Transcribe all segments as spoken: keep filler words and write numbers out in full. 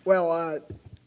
Well, uh,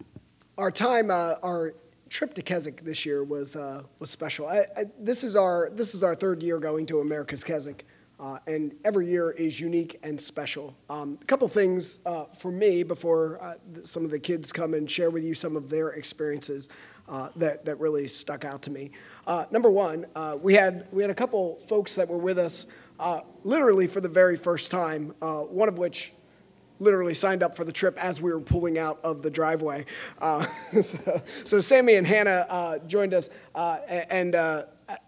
our time, uh, our trip to Keswick this year was uh, was special. I, I, this is our this is our third year going to America's Keswick, uh, and every year is unique and special. Um, a couple things uh, for me before uh, some of the kids come and share with you some of their experiences uh, that that really stuck out to me. Uh, number one, uh, we had we had a couple folks that were with us uh, literally for the very first time. Uh, one of which literally signed up for the trip as we were pulling out of the driveway. Uh, so, so Sammy and Hannah uh, joined us, uh, and uh,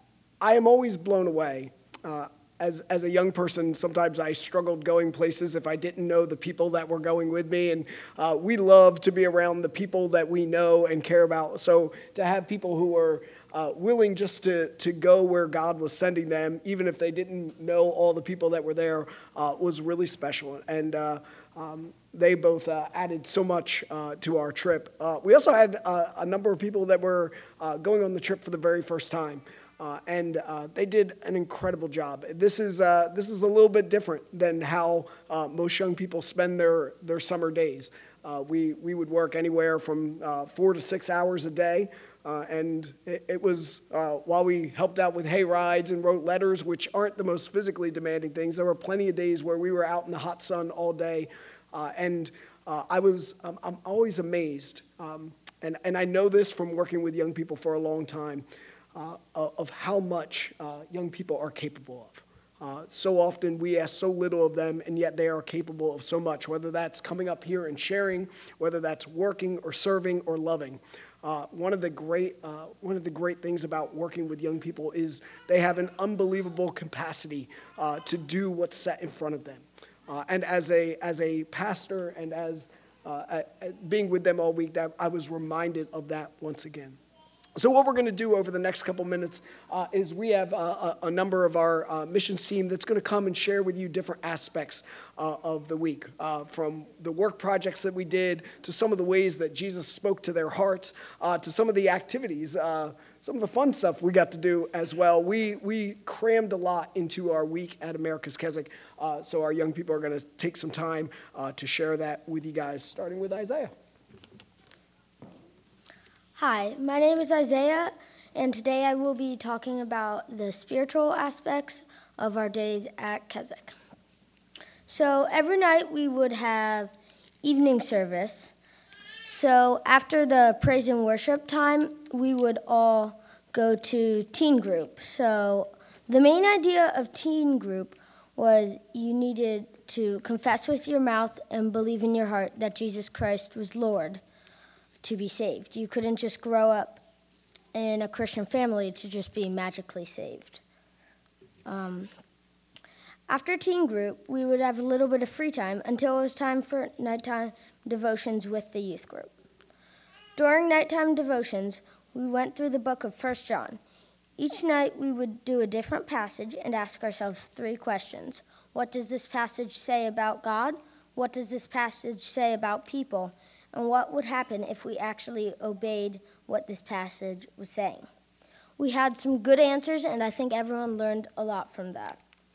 I am always blown away. Uh, as, as a young person, sometimes I struggled going places if I didn't know the people that were going with me, and uh, we love to be around the people that we know and care about. So to have people who were Uh, willing just to, to go where God was sending them, even if they didn't know all the people that were there, uh, was really special. And uh, um, they both uh, added so much uh, to our trip. Uh, we also had uh, a number of people that were uh, going on the trip for the very first time. Uh, and uh, they did an incredible job. This is uh, this is a little bit different than how uh, most young people spend their, their summer days. Uh, we, we would work anywhere from uh, four to six hours a day. Uh, and it, it was, uh, while we helped out with hay rides and wrote letters, which aren't the most physically demanding things, there were plenty of days where we were out in the hot sun all day. Uh, and uh, I was, um, I'm always amazed, um, and, and I know this from working with young people for a long time, uh, of how much uh, young people are capable of. Uh, so often we ask so little of them, and yet they are capable of so much, whether that's coming up here and sharing, whether that's working or serving or loving. Uh, one of the great uh, one of the great things about working with young people is they have an unbelievable capacity uh, to do what's set in front of them. Uh, and as a as a pastor and as uh, being with them all week, that I was reminded of that once again. So what we're going to do over the next couple minutes uh, is we have uh, a, a number of our uh, missions team that's going to come and share with you different aspects uh, of the week, uh, from the work projects that we did to some of the ways that Jesus spoke to their hearts, uh, to some of the activities, uh, some of the fun stuff we got to do as well. We we crammed a lot into our week at America's Keswick, uh, so our young people are going to take some time uh, to share that with you guys, starting with Isaiah. Hi, my name is Isaiah, and today I will be talking about the spiritual aspects of our days at Keswick. So every night we would have evening service. So after the praise and worship time, we would all go to teen group. So the main idea of teen group was you needed to confess with your mouth and believe in your heart that Jesus Christ was Lord to be saved. You couldn't just grow up in a Christian family to just be magically saved. Um, after teen group, we would have a little bit of free time until it was time for nighttime devotions with the youth group. During nighttime devotions, we went through the book of First John. Each night we would do a different passage and ask ourselves three questions. What does this passage say about God? What does this passage say about people? And what would happen if we actually obeyed what this passage was saying? We had some good answers, and I think everyone learned a lot from that.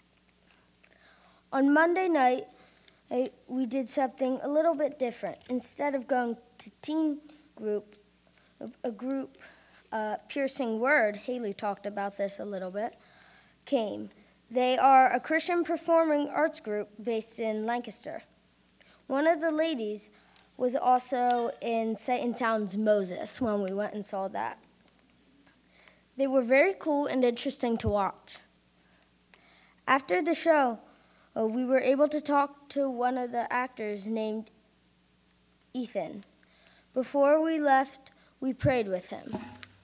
On Monday night, I, we did something a little bit different. Instead of going to teen group, a, a group, uh, Piercing Word, Haley talked about this a little bit, came. They are a Christian performing arts group based in Lancaster. One of the ladies was also in Sight and Sound's Moses when we went and saw that. They were very cool and interesting to watch. After the show, uh, we were able to talk to one of the actors named Ethan. Before we left, we prayed with him.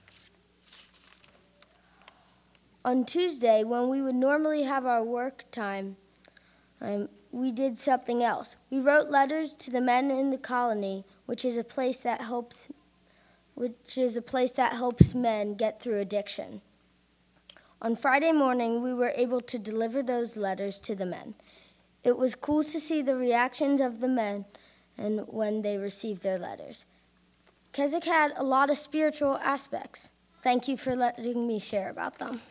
On Tuesday, when we would normally have our work time, um, we did something else. We wrote letters to the men in the colony, which is a place that helps, which is a place that helps men get through addiction. On Friday morning, we were able to deliver those letters to the men. It was cool to see the reactions of the men and when they received their letters. Keswick had a lot of spiritual aspects. Thank you for letting me share about them.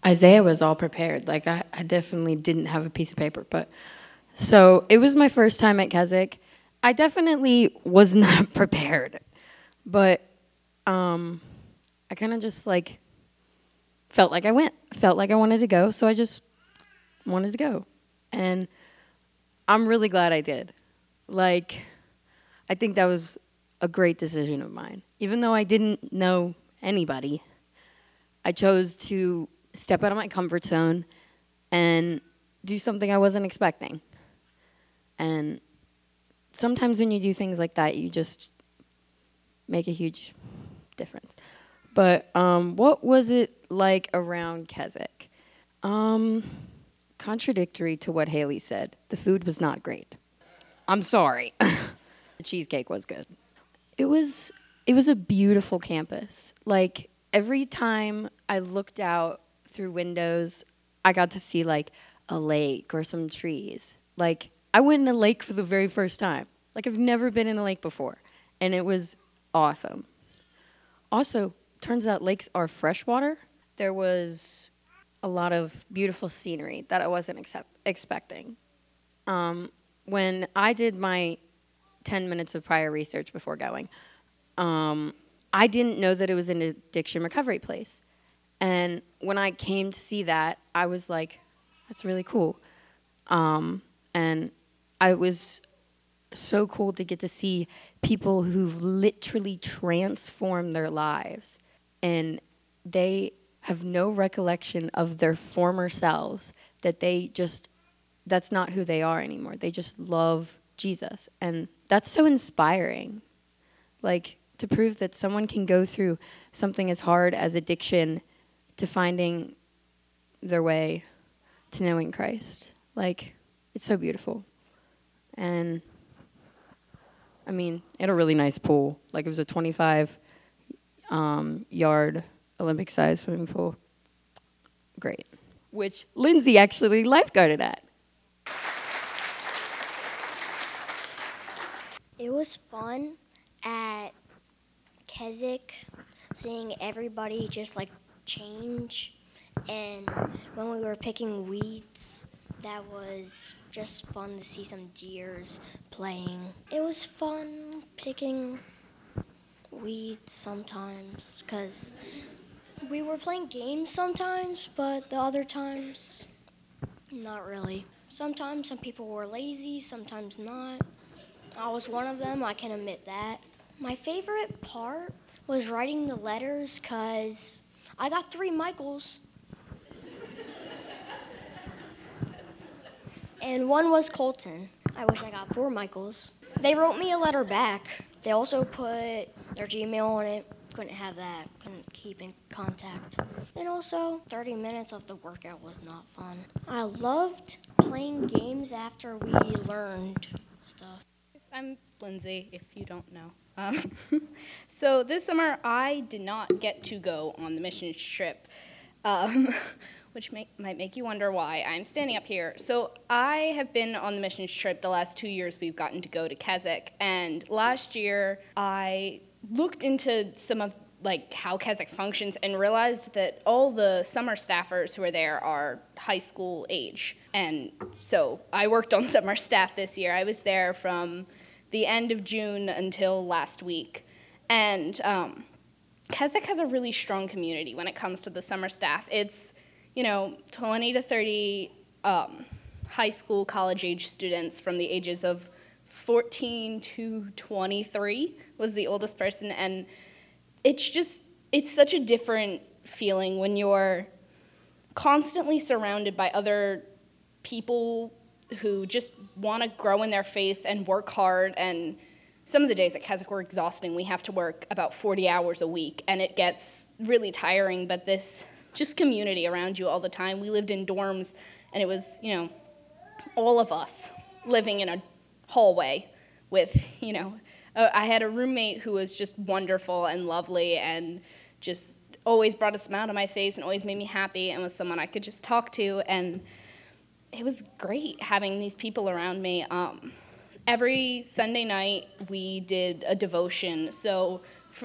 Isaiah was all prepared. Like, I, I definitely didn't have a piece of paper. But so it was my first time at Keswick. I definitely was not prepared. But um, I kind of just, like, felt like I went. Felt like I wanted to go. So I just wanted to go. And I'm really glad I did. Like, I think that was a great decision of mine. Even though I didn't know anybody, I chose to step out of my comfort zone and do something I wasn't expecting. And sometimes when you do things like that, you just make a huge difference. But um, what was it like around Keswick? Um, contradictory to what Haley said, the food was not great. I'm sorry. The cheesecake was good. It was it was a beautiful campus. Like, every time I looked out through windows, I got to see, like, a lake or some trees. Like, I went in a lake for the very first time. Like, I've never been in a lake before, and it was awesome. Also, turns out lakes are freshwater. There was a lot of beautiful scenery that I wasn't accept- expecting. Um, when I did my ten minutes of prior research before going, um, I didn't know that it was an addiction recovery place. And when I came to see that, I was like, that's really cool. Um, and I was so cool to get to see people who've literally transformed their lives. And they have no recollection of their former selves, that they just, that's not who they are anymore. They just love Jesus. And that's so inspiring. Like, to prove that someone can go through something as hard as addiction to finding their way to knowing Christ. Like, it's so beautiful. And, I mean, it had a really nice pool. Like, it was a twenty-five um, yard Olympic-sized swimming pool. Great. Which Lindsay actually lifeguarded at. It was fun at Keswick, seeing everybody just like change, and when we were picking weeds, that was just fun to see some deers playing. It was fun picking weeds sometimes, because we were playing games sometimes, but the other times, not really. Sometimes some people were lazy, sometimes not. I was one of them, I can admit that. My favorite part was writing the letters, because I got three Michaels. And one was Colton. I wish I got four Michaels. They wrote me a letter back. They also put their Gmail on it. Couldn't have that. Couldn't keep in contact. And also, thirty minutes of the workout was not fun. I loved playing games after we learned stuff. I'm Lindsay, if you don't know. Um, so this summer, I did not get to go on the missions trip, um, which make, might make you wonder why I'm standing up here. So I have been on the missions trip the last two years. We've gotten to go to Keswick, and last year I looked into some of like how Keswick functions and realized that all the summer staffers who are there are high school age. And so I worked on summer staff this year. I was there from the end of June until last week. And um, Keswick has a really strong community when it comes to the summer staff. It's, you know, twenty to thirty um, high school, college-age students from the ages of fourteen to twenty-three was the oldest person. And it's just, it's such a different feeling when you're constantly surrounded by other people who just want to grow in their faith and work hard. And some of the days at Keswick were exhausting. We have to work about forty hours a week, and it gets really tiring, but this just community around you all the time. We lived in dorms, and it was, you know, all of us living in a hallway with, you know, uh, I had a roommate who was just wonderful and lovely and just always brought a smile to my face and always made me happy and was someone I could just talk to. And it was great having these people around me. Um, every Sunday night, we did a devotion. So for,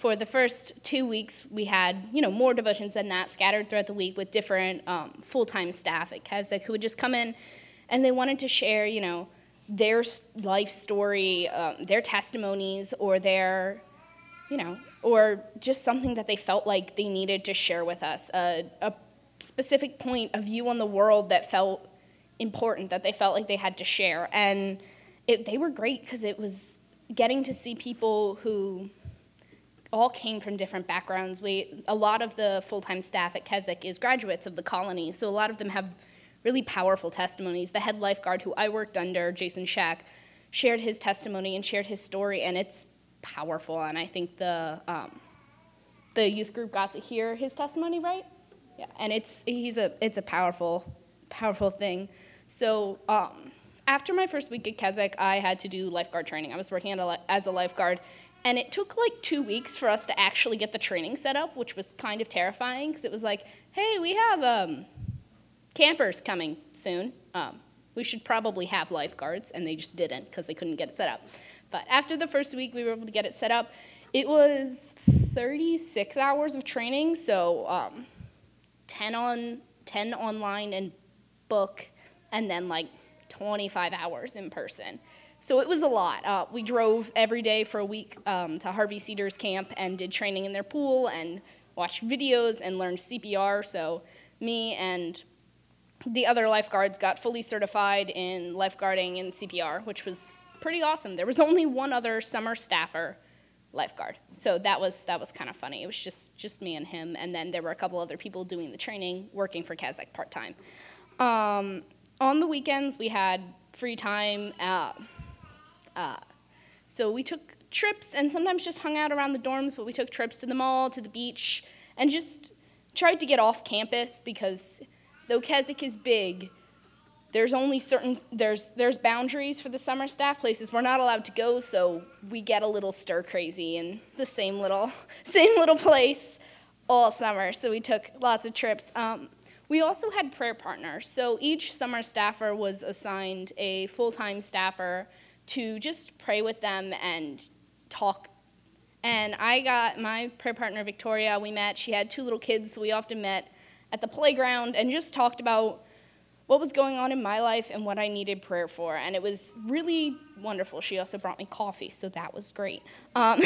for the first two weeks, we had, you know, more devotions than that scattered throughout the week with different um, full-time staff at Keswick who would just come in and they wanted to share, you know, their life story, um, their testimonies, or their, you know, or just something that they felt like they needed to share with us, a, a specific point of view on the world that felt important, that they felt like they had to share. And it, they were great because it was getting to see people who all came from different backgrounds. We, a lot of the full-time staff at Keswick is graduates of the colony, so a lot of them have really powerful testimonies. The head lifeguard who I worked under, Jason Shack, shared his testimony and shared his story, and it's powerful. And I think the um, the youth group got to hear his testimony, right? Yeah, and it's he's a it's a powerful powerful thing. So um, after my first week at Keswick, I had to do lifeguard training. I was working at a, as a lifeguard. And it took like two weeks for us to actually get the training set up, which was kind of terrifying because it was like, hey, we have um, campers coming soon. Um, we should probably have lifeguards, and they just didn't because they couldn't get it set up. But after the first week, we were able to get it set up. It was thirty-six hours of training, so um, ten on ten online and book, and then like twenty-five hours in person. So it was a lot. Uh, we drove every day for a week um, to Harvey Cedars Camp and did training in their pool and watched videos and learned C P R. So me and the other lifeguards got fully certified in lifeguarding and C P R, which was pretty awesome. There was only one other summer staffer lifeguard, so that was that was kind of funny. It was just just me and him, and then there were a couple other people doing the training, working for Keswick part-time. Um, on the weekends, we had free time. Uh, Uh, so we took trips and sometimes just hung out around the dorms, but we took trips to the mall, to the beach, and just tried to get off campus because though Keswick is big, there's only certain, there's there's boundaries for the summer staff, places we're not allowed to go, so we get a little stir crazy in the same little, same little place all summer, so we took lots of trips. Um, we also had prayer partners, so each summer staffer was assigned a full-time staffer to just pray with them and talk. And I got my prayer partner, Victoria, we met. She had two little kids, so we often met at the playground and just talked about what was going on in my life and what I needed prayer for. And it was really wonderful. She also brought me coffee, so that was great. Um,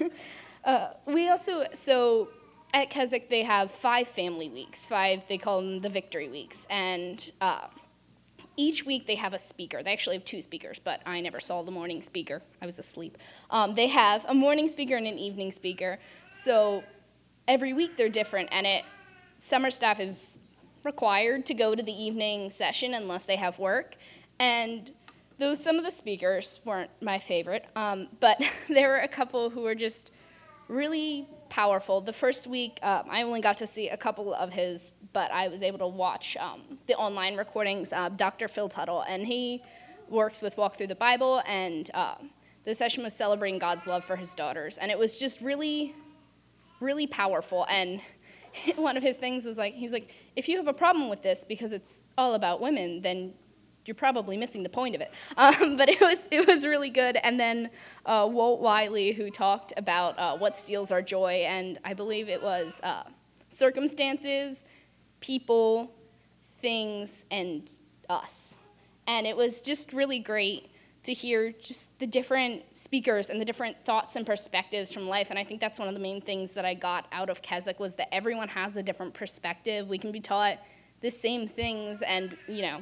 uh, we also, so at Keswick, they have five family weeks. Five, they call them the victory weeks. And uh, each week they have a speaker. They actually have two speakers, but I never saw the morning speaker. I was asleep. Um, they have a morning speaker and an evening speaker. So every week they're different, and it summer staff is required to go to the evening session unless they have work. And those some of the speakers weren't my favorite, um, but there were a couple who were just really powerful. The first week, um, I only got to see a couple of his, but I was able to watch um, the online recordings. Uh, Doctor Phil Tuttle, and he works with Walk Through the Bible, and uh, the session was celebrating God's love for his daughters, and it was just really, really powerful. And one of his things was like, he's like, if you have a problem with this because it's all about women, then you're probably missing the point of it. Um, but it was it was really good. And then uh, Walt Wiley, who talked about uh, what steals our joy, and I believe it was uh, circumstances, people, things, and us. And it was just really great to hear just the different speakers and the different thoughts and perspectives from life. And I think that's one of the main things that I got out of Keswick was that everyone has a different perspective. We can be taught the same things and, you know,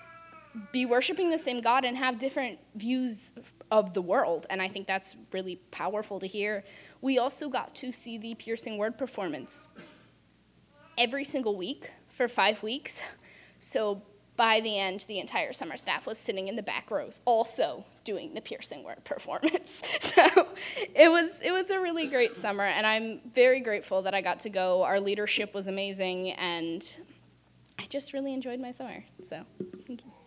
be worshiping the same God and have different views of the world, and I think that's really powerful to hear. We also got to see the Piercing Word performance every single week for five weeks, so by the end, the entire summer staff was sitting in the back rows also doing the Piercing Word performance. So it was it was a really great summer, and I'm very grateful that I got to go. Our leadership was amazing, and I just really enjoyed my summer, so thank you.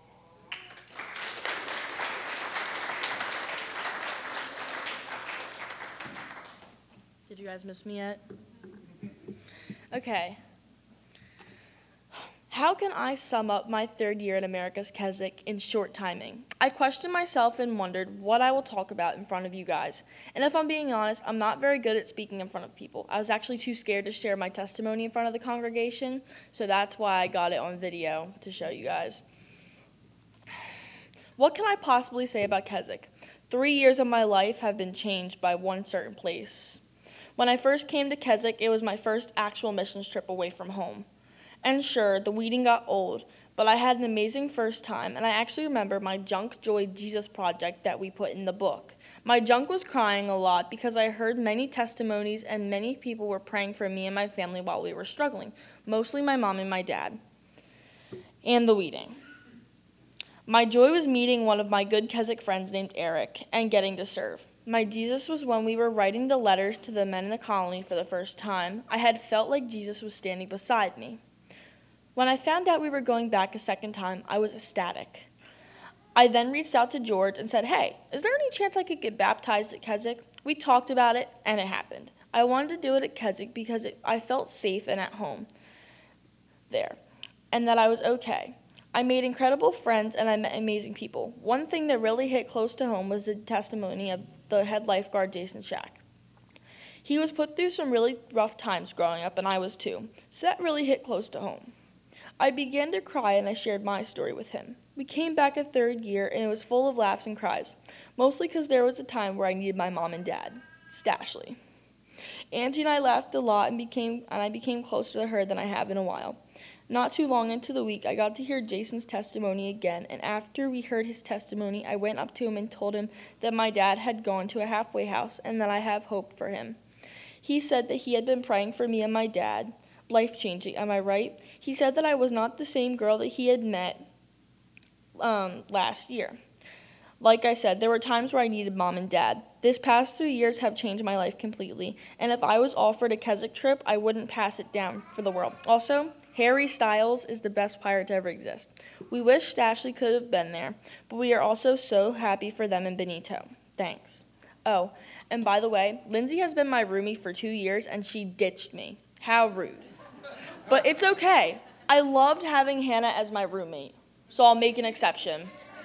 Did you guys miss me yet? Okay. How can I sum up my third year at America's Keswick in short timing? I questioned myself and wondered what I will talk about in front of you guys. And if I'm being honest, I'm not very good at speaking in front of people. I was actually too scared to share my testimony in front of the congregation, so that's why I got it on video to show you guys. What can I possibly say about Keswick? Three years of my life have been changed by one certain place. When I first came to Keswick, it was my first actual missions trip away from home. And sure, the weeding got old, but I had an amazing first time, and I actually remember my Junk Joy Jesus project that we put in the book. My junk was crying a lot because I heard many testimonies and many people were praying for me and my family while we were struggling, mostly my mom and my dad, and the weeding. My joy was meeting one of my good Keswick friends named Eric and getting to serve. My Jesus was when we were writing the letters to the men in the colony for the first time. I had felt like Jesus was standing beside me. When I found out we were going back a second time, I was ecstatic. I then reached out to George and said, hey, is there any chance I could get baptized at Keswick? We talked about it, and it happened. I wanted to do it at Keswick because it, I felt safe and at home there, and that I was okay. I made incredible friends, and I met amazing people. One thing that really hit close to home was the testimony of the head lifeguard, Jason Shack. He was put through some really rough times growing up, and I was too, so that really hit close to home. I began to cry, and I shared my story with him. We came back a third year, and it was full of laughs and cries, mostly because there was a time where I needed my mom and dad, Stashley. Angie and I laughed a lot, and became and I became closer to her than I have in a while. Not too long into the week, I got to hear Jason's testimony again, and after we heard his testimony, I went up to him and told him that my dad had gone to a halfway house and that I have hope for him. He said that he had been praying for me and my dad. Life-changing, am I right? He said that I was not the same girl that he had met um, last year. Like I said, there were times where I needed mom and dad. This past three years have changed my life completely, and if I was offered a Keswick trip, I wouldn't pass it down for the world. Also, Harry Styles is the best pirate to ever exist. We wish Stashley could have been there, but we are also so happy for them and Benito. Thanks. Oh, and by the way, Lindsay has been my roomie for two years, and she ditched me. How rude. But it's okay. I loved having Hannah as my roommate, so I'll make an exception.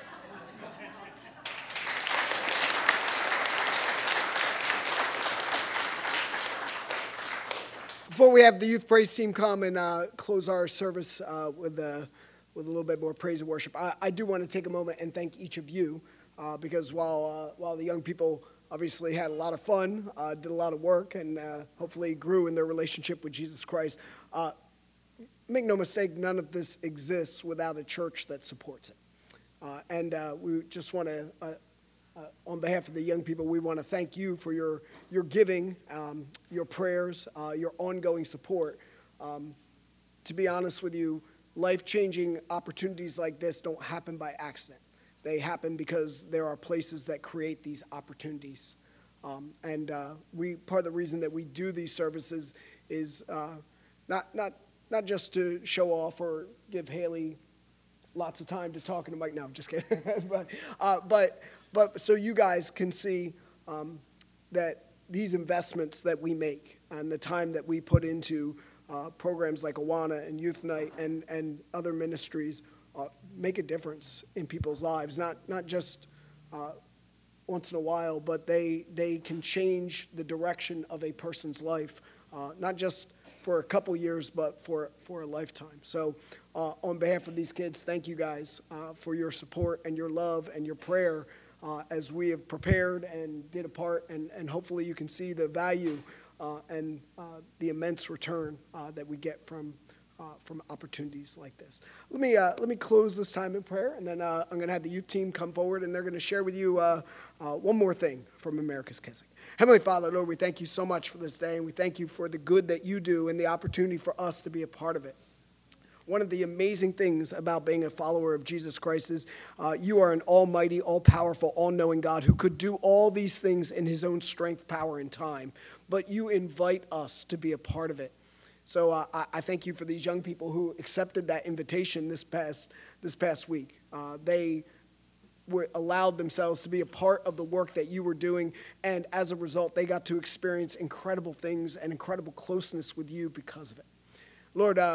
Before we have the youth praise team come and uh, close our service uh, with, uh, with a little bit more praise and worship, I, I do want to take a moment and thank each of you uh, because while, uh, while the young people obviously had a lot of fun, uh, did a lot of work, and uh, hopefully grew in their relationship with Jesus Christ, uh, make no mistake, none of this exists without a church that supports it. Uh, and uh, we just want to, uh, uh, on behalf of the young people, we want to thank you for your, your giving, um, your prayers, uh, your ongoing support. Um, to be honest with you, life-changing opportunities like this don't happen by accident. They happen because there are places that create these opportunities. Um, and uh, we part of the reason that we do these services is uh, not not not just to show off or give Haley lots of time to talk in the mic. No, I'm just kidding. but, uh, but but so you guys can see um, that these investments that we make and the time that we put into uh, programs like Awana and Youth Night and and other ministries uh, make a difference in people's lives. Not not just uh, once in a while, but they they can change the direction of a person's life, uh, not just for a couple years, but for, for a lifetime. So uh, on behalf of these kids, thank you guys uh, for your support and your love and your prayer uh, as we have prepared and did a part, and, and hopefully you can see the value uh, and uh, the immense return uh, that we get from uh, from opportunities like this. Let me uh, let me close this time in prayer, and then uh, I'm going to have the youth team come forward, and they're going to share with you uh, uh, one more thing from America's Keswick. Heavenly Father, Lord, we thank you so much for this day, and we thank you for the good that you do and the opportunity for us to be a part of it. One of the amazing things about being a follower of Jesus Christ is uh, you are an almighty, all-powerful, all-knowing God who could do all these things in his own strength, power, and time, but you invite us to be a part of it. So uh, I, I thank you for these young people who accepted that invitation this past this past week. Uh, they were allowed themselves to be a part of the work that you were doing, and as a result, they got to experience incredible things and incredible closeness with you because of it. Lord, uh,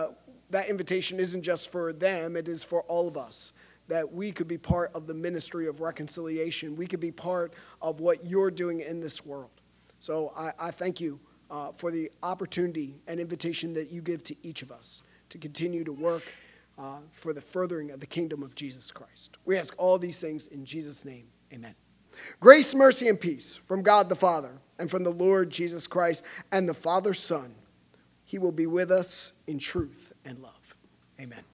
that invitation isn't just for them, it is for all of us, that we could be part of the ministry of reconciliation. We could be part of what you're doing in this world. So I, I thank you uh, for the opportunity and invitation that you give to each of us to continue to work uh, for the furthering of the kingdom of Jesus Christ. We ask all these things in Jesus' name. Amen. Grace, mercy, and peace from God the Father and from the Lord Jesus Christ and the Father's Son. He will be with us in truth and love. Amen.